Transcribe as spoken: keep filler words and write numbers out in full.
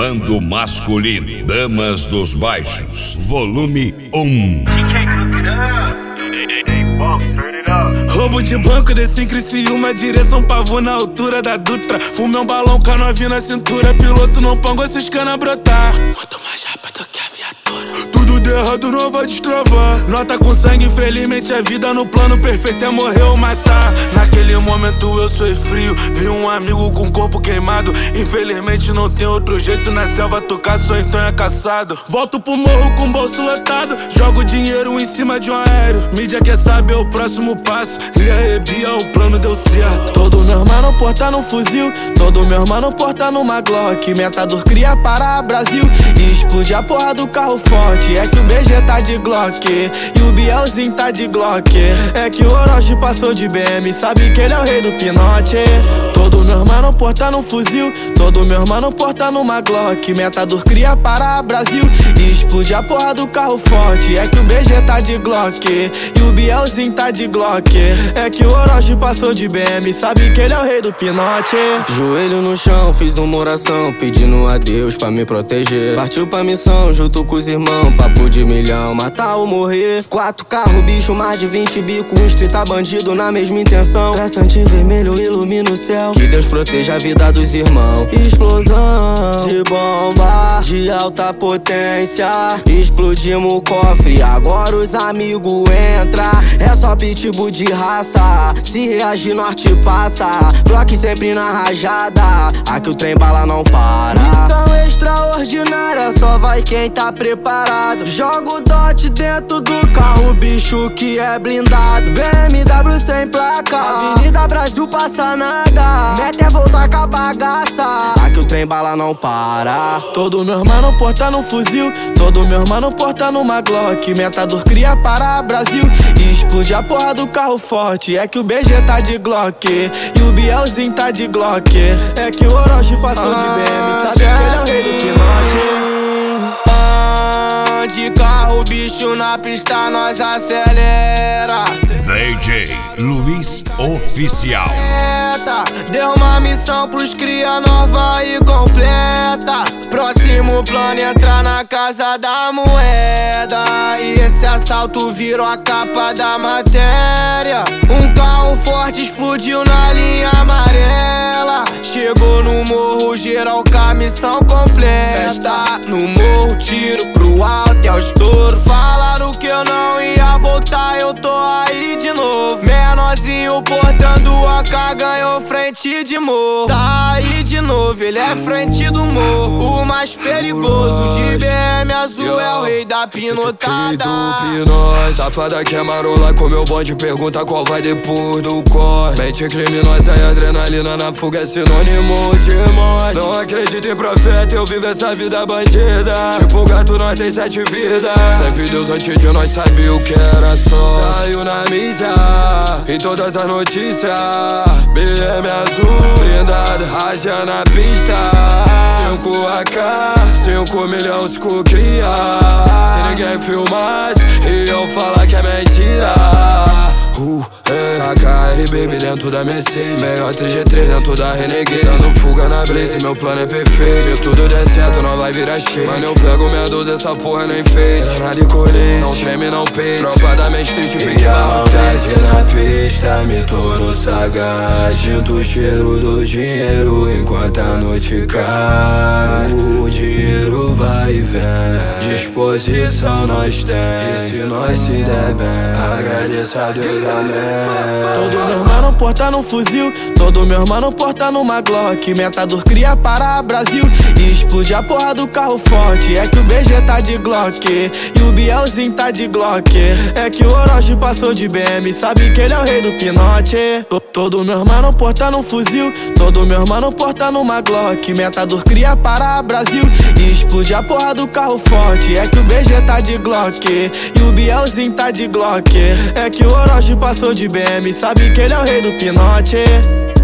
Bando masculino, Damas dos Baixos, volume um. Roubo de banco, desci em Criciúma, direção Pavô na altura da Dutra. Fumei um balão com a novinha na cintura, piloto não pongo esses cana brotar. Muito mais rápido que a viatura. Tudo de errado não vai destravar. Nota com sangue, infelizmente a vida no plano perfeito é morrer ou matar. Naquele momento eu sou frio, vi um amigo com o corpo queimado. Infelizmente não tem outro jeito, na selva tocar só então é caçado. Volto pro morro com o bolso lotado, jogo dinheiro em cima de um aéreo. Mídia quer saber o próximo passo, e aí Bia, o plano deu certo. Todo meu mano porta no fuzil, todo meu mano porta numa Glock. Metador cria para Brasil e explode a porra do carro forte. É que o B G tá de Glock e o Bielzinho tá de Glock. É que o Orochi passou de B M, sabe que ele é o rei do pinote. Todo meu mano porta no fuzil, todo meu mano porta numa Glock. Metador cria para Brasil e explode a porra do carro forte. É que o B G tá de Glock e o Bielzinho tá de Glock. É que o Orochi passou de B M, sabe que ele é o rei do pinote. Joelho no chão, fiz uma oração, pedindo a Deus pra me proteger. Partiu pra missão, junto com os irmãos, papo de milhão, matar ou morrer. Quatro carros, bicho, mais de vinte bicos, uns trinta bandido na mesma intenção. Traçante vermelho ilumina o céu, que Deus proteja a vida dos irmãos. Explosão de bomba de alta potência, explodimos o cofre, agora os amigos entram. É só pitbull de raça, se reagir norte passa. Glock sempre na rajada, aqui o trem bala não para. Missão extraordinária, só vai quem tá preparado. Joga o dot dentro do carro, bicho que é blindado. B M W sem placa, Avenida Brasil passa nada. Mete é voltar com a bagaça, aqui o trem bala não para. Todo meu mano porta no fuzil, todo meu mano porta numa Glock. Metador cria para Brasil e explode a porra do carro forte. É que o B G tá de Glock e o Bielzinho tá de Glock. É que o Orochi passou de B M, sabe que ele é o rei do pinote. De carro, bicho na pista, nós acelera. D J Luiz Oficial. Deu uma missão pros cria nova e completa. Próximo plano entrar na casa da moeda. E esse assalto virou a capa da matéria. Um carro forte explodiu na linha amarela. Chegou no morro, geral com a missão completa. No morro, tiro pro alto e ao estouro. Falaram que eu não ia voltar, eu tô aí de novo. Menorzinho portando a K, ganhou frente de morro. Tá aí de novo, ele é frente do morro. O mais perigoso de B M azul é o rei da pinotada. Safada que é marola com meu bonde, pergunta qual vai depois do corte. Mente criminosa e adrenalina na fuga é sinônimo de morte. Não acredito em profeta, eu vivo essa vida bandida. Tipo gato, nós tem sete vidas. Sempre Deus antes de nós sabia o que era só. Saiu na mídia, em todas as notícias. B M azul, blindado, raja na pista. Cinco A K, cinco milhões com cria. Se ninguém filmasse, e eu falar que é mentira. Uh, é, A K R baby dentro da Mercedes, melhor três G três dentro da Renegade. Dando fuga na Blaze, meu plano é perfeito. Se tudo der certo, não vai virar cheio. Mano, eu pego minha doze, essa porra nem fez. É nada e colete, não treme, não peito. Tropa da Main Street, fique acontece na pista, me torno sagaz. Sinto o cheiro do dinheiro enquanto a noite cai. O dinheiro vai e vem, disposição nós tem. E se nós se der bem, agradeça a Deus. Todo meu mano porta no fuzil, todo meu mano porta numa Glock. Metador cria para Brasil e explode a porra do carro forte. É que o B G tá de Glock e o Bielzinho tá de Glock. É que o Orochi passou de B M, sabe que ele é o rei do pinote. Todo meu mano porta no fuzil, todo meu mano porta numa Glock. Metador cria para Brasil e explode a porra do carro forte. É que o B G tá de Glock e o Bielzinho tá de Glock. É que o Orochi passou de B M, sabe que ele é o rei do pinote.